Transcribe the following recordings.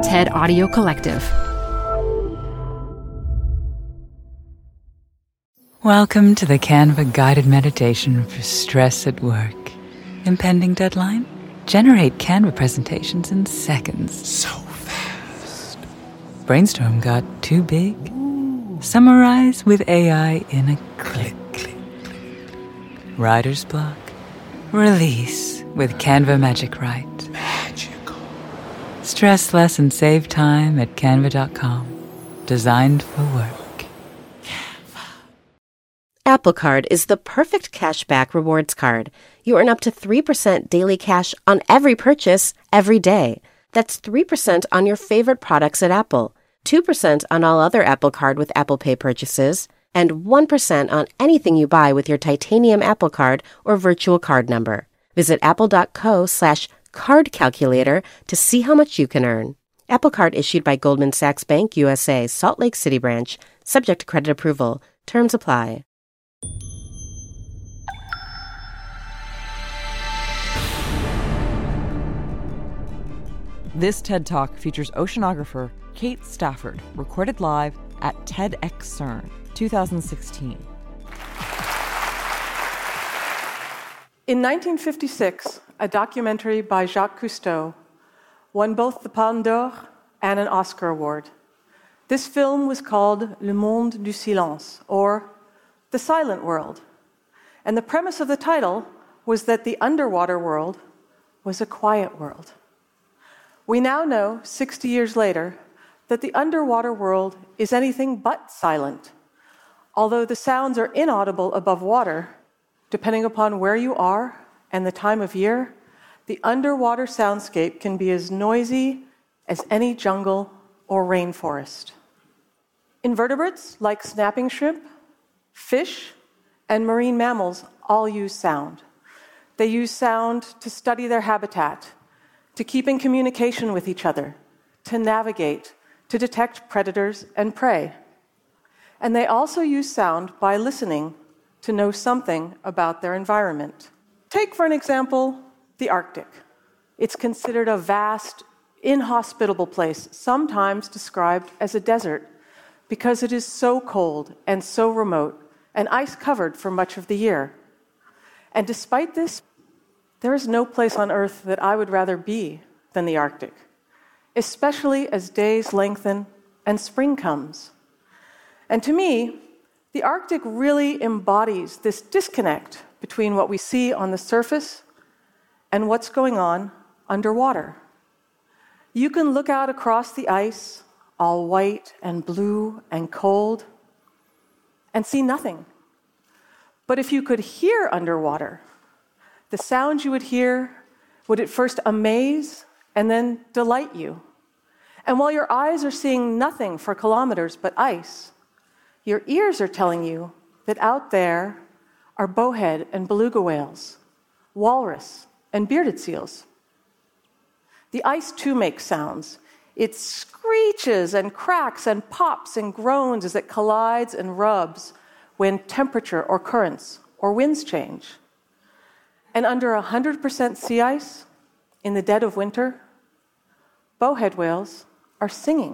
TED Audio Collective. Welcome to the Canva guided meditation for stress at work. Impending deadline? Generate Canva presentations in seconds. So fast. Brainstorm got too big? Summarize with AI in a click. Writer's block? Release with Canva Magic Write. Magical. Stress less and save time at canva.com. Designed for work. Apple Card is the perfect cashback rewards card. You earn up to 3% daily cash on every purchase, every day. That's 3% on your favorite products at Apple, 2% on all other Apple Card with Apple Pay purchases, and 1% on anything you buy with your titanium Apple Card or virtual card number. Visit apple.co/card calculator to see how much you can earn. Apple Card issued by Goldman Sachs Bank USA, Salt Lake City branch, subject to credit approval. Terms apply. This TED Talk features oceanographer Kate Stafford, recorded live at TEDx CERN, 2016. In 1956, a documentary by Jacques Cousteau won both the Palme d'Or and an Oscar award. This film was called Le Monde du Silence, or The Silent World. And the premise of the title was that the underwater world was a quiet world. We now know, 60 years later, that the underwater world is anything but silent. Although the sounds are inaudible above water, depending upon where you are and the time of year, the underwater soundscape can be as noisy as any jungle or rainforest. Invertebrates like snapping shrimp, fish, and marine mammals all use sound. They use sound to study their habitat, to keep in communication with each other, to navigate, to detect predators and prey. And they also use sound by listening to know something about their environment. Take, for an example, the Arctic. It's considered a vast, inhospitable place, sometimes described as a desert, because it is so cold and so remote and ice-covered for much of the year. And despite this, there is no place on Earth that I would rather be than the Arctic, especially as days lengthen and spring comes. And to me, the Arctic really embodies this disconnect between what we see on the surface and what's going on underwater. You can look out across the ice, all white and blue and cold, and see nothing. But if you could hear underwater, the sounds you would hear would at first amaze and then delight you. And while your eyes are seeing nothing for kilometers but ice, your ears are telling you that out there are bowhead and beluga whales, walrus, and bearded seals. The ice, too, makes sounds. It screeches and cracks and pops and groans as it collides and rubs when temperature or currents or winds change. And under 100% sea ice, in the dead of winter, bowhead whales are singing.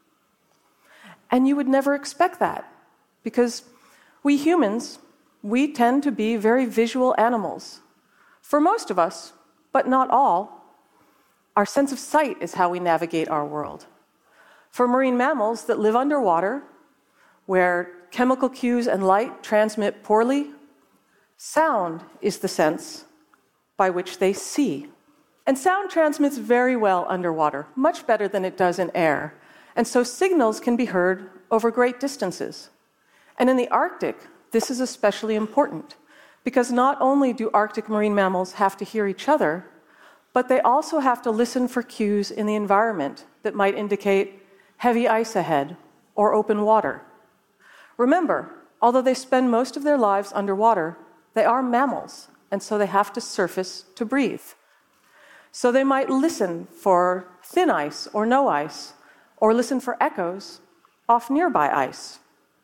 And you would never expect that, because we humans, we tend to be very visual animals. For most of us, but not all, our sense of sight is how we navigate our world. For marine mammals that live underwater, where chemical cues and light transmit poorly, sound is the sense by which they see. And sound transmits very well underwater, much better than it does in air. And so signals can be heard over great distances. And in the Arctic, this is especially important, because not only do Arctic marine mammals have to hear each other, but they also have to listen for cues in the environment that might indicate heavy ice ahead or open water. Remember, although they spend most of their lives underwater, they are mammals, and so they have to surface to breathe. So they might listen for thin ice or no ice, or listen for echoes off nearby ice.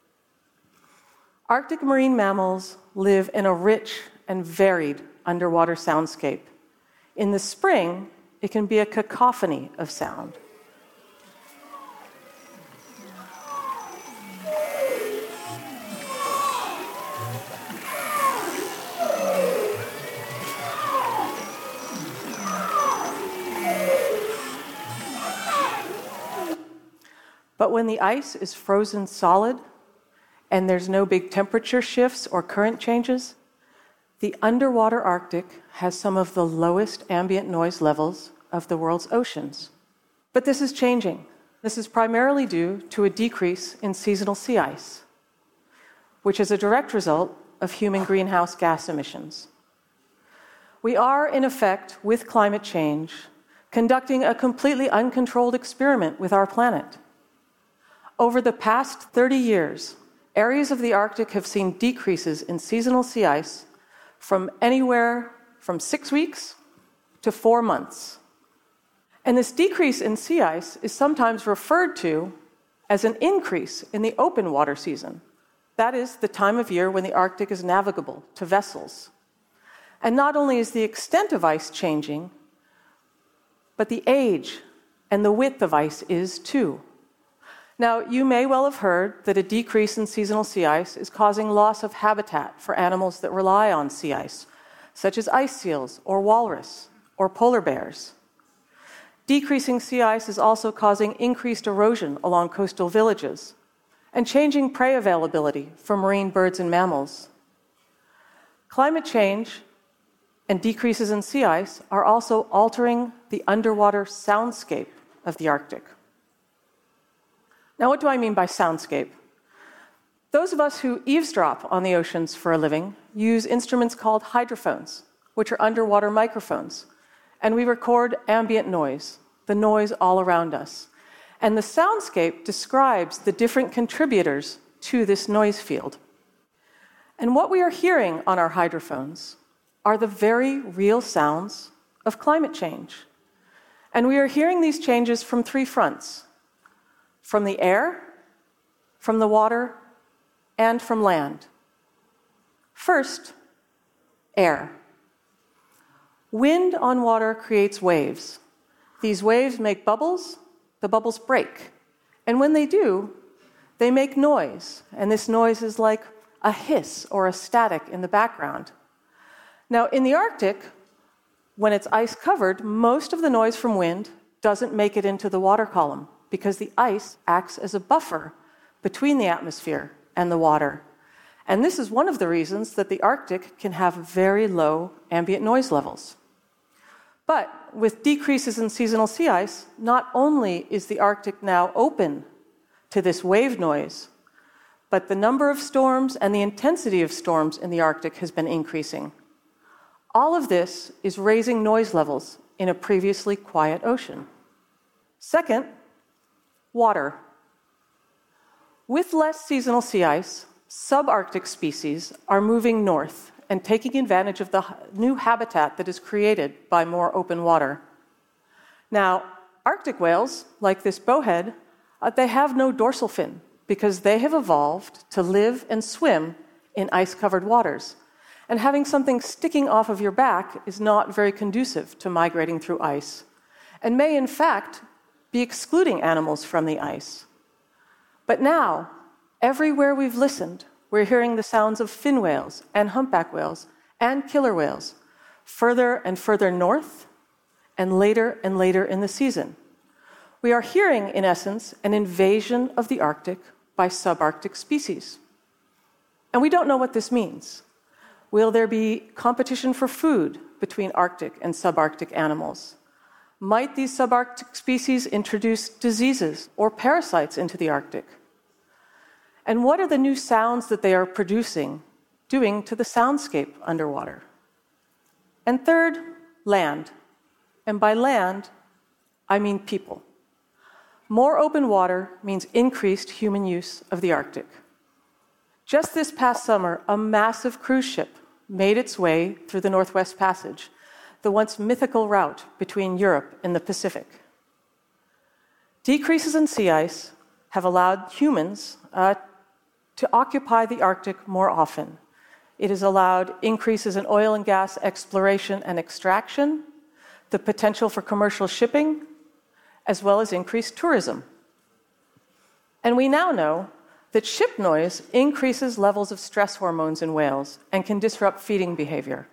Arctic marine mammals live in a rich and varied underwater soundscape. In the spring, it can be a cacophony of sound. But when the ice is frozen solid and there's no big temperature shifts or current changes, the underwater Arctic has some of the lowest ambient noise levels of the world's oceans. But this is changing. This is primarily due to a decrease in seasonal sea ice, which is a direct result of human greenhouse gas emissions. We are, in effect, with climate change, conducting a completely uncontrolled experiment with our planet. Over the past 30 years, areas of the Arctic have seen decreases in seasonal sea ice from anywhere from 6 weeks to 4 months. And this decrease in sea ice is sometimes referred to as an increase in the open water season. That is the time of year when the Arctic is navigable to vessels. And not only is the extent of ice changing, but the age and the width of ice is too. Now, you may well have heard that a decrease in seasonal sea ice is causing loss of habitat for animals that rely on sea ice, such as ice seals or walrus or polar bears. Decreasing sea ice is also causing increased erosion along coastal villages and changing prey availability for marine birds and mammals. Climate change and decreases in sea ice are also altering the underwater soundscape of the Arctic. Now, what do I mean by soundscape? Those of us who eavesdrop on the oceans for a living use instruments called hydrophones, which are underwater microphones, and we record ambient noise, the noise all around us. And the soundscape describes the different contributors to this noise field. And what we are hearing on our hydrophones are the very real sounds of climate change. And we are hearing these changes from 3 fronts: from the air, from the water, and from land. First, air. Wind on water creates waves. These waves make bubbles, the bubbles break. And when they do, they make noise. And this noise is like a hiss or a static in the background. Now, in the Arctic, when it's ice covered, most of the noise from wind doesn't make it into the water column because the ice acts as a buffer between the atmosphere and the water. And this is one of the reasons that the Arctic can have very low ambient noise levels. But with decreases in seasonal sea ice, not only is the Arctic now open to this wave noise, but the number of storms and the intensity of storms in the Arctic has been increasing. All of this is raising noise levels in a previously quiet ocean. Second, water. With less seasonal sea ice, subarctic species are moving north and taking advantage of the new habitat that is created by more open water. Now, Arctic whales, like this bowhead, they have no dorsal fin because they have evolved to live and swim in ice-covered waters. And having something sticking off of your back is not very conducive to migrating through ice, and may, in fact, be excluding animals from the ice. But now, everywhere we've listened, we're hearing the sounds of fin whales and humpback whales and killer whales further and further north and later in the season. We are hearing, in essence, an invasion of the Arctic by subarctic species. And we don't know what this means. Will there be competition for food between Arctic and subarctic animals? Might these subarctic species introduce diseases or parasites into the Arctic? And what are the new sounds that they are doing to the soundscape underwater? And third, land. And by land, I mean people. More open water means increased human use of the Arctic. Just this past summer, a massive cruise ship made its way through the Northwest Passage, the once mythical route between Europe and the Pacific. Decreases in sea ice have allowed humans to occupy the Arctic more often. It has allowed increases in oil and gas exploration and extraction, the potential for commercial shipping, as well as increased tourism. And we now know that ship noise increases levels of stress hormones in whales and can disrupt feeding behavior.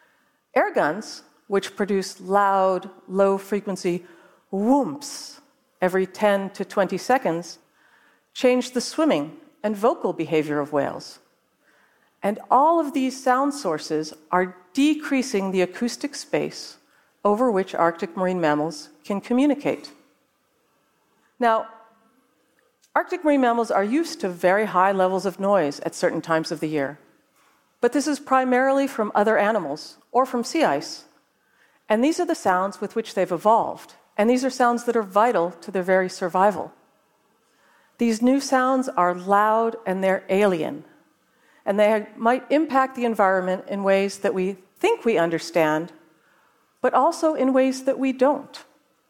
Air guns, which produce loud, low-frequency whoops, every 10 to 20 seconds change the swimming and vocal behavior of whales. And all of these sound sources are decreasing the acoustic space over which Arctic marine mammals can communicate. Now, Arctic marine mammals are used to very high levels of noise at certain times of the year, but this is primarily from other animals or from sea ice. And these are the sounds with which they've evolved, and these are sounds that are vital to their very survival. These new sounds are loud and they're alien, and they might impact the environment in ways that we think we understand, but also in ways that we don't.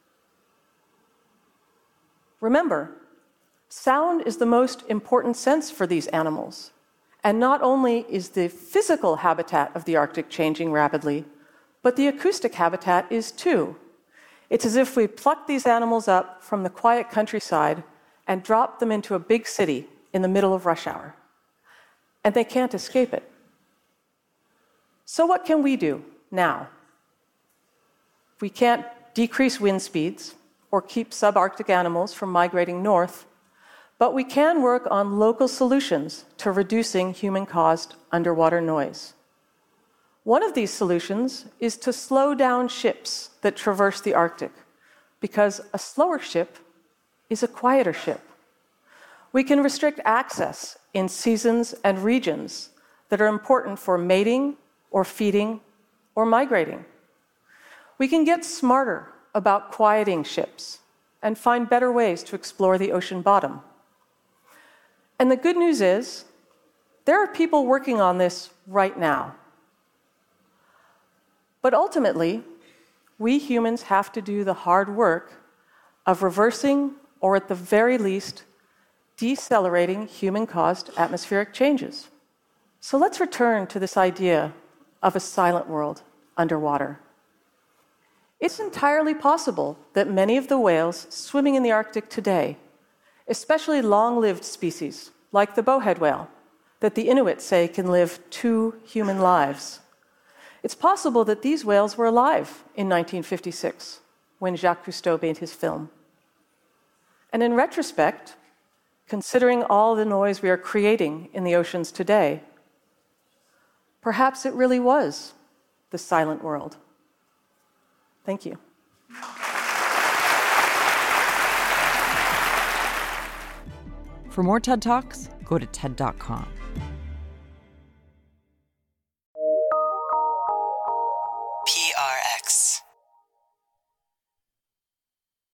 Remember, sound is the most important sense for these animals. And not only is the physical habitat of the Arctic changing rapidly, but the acoustic habitat is too. It's as if we plucked these animals up from the quiet countryside and dropped them into a big city in the middle of rush hour. And they can't escape it. So what can we do now? We can't decrease wind speeds or keep subarctic animals from migrating north, but we can work on local solutions to reducing human-caused underwater noise. One of these solutions is to slow down ships that traverse the Arctic, because a slower ship is a quieter ship. We can restrict access in seasons and regions that are important for mating or feeding or migrating. We can get smarter about quieting ships and find better ways to explore the ocean bottom. And the good news is, there are people working on this right now. But ultimately, we humans have to do the hard work of reversing, or at the very least, decelerating human-caused atmospheric changes. So let's return to this idea of a silent world underwater. It's entirely possible that many of the whales swimming in the Arctic today, especially long-lived species like the bowhead whale, that the Inuit say can live 2 human lives. It's possible that these whales were alive in 1956 when Jacques Cousteau made his film. And in retrospect, considering all the noise we are creating in the oceans today, perhaps it really was the silent world. Thank you. For more TED Talks, go to TED.com. PRX.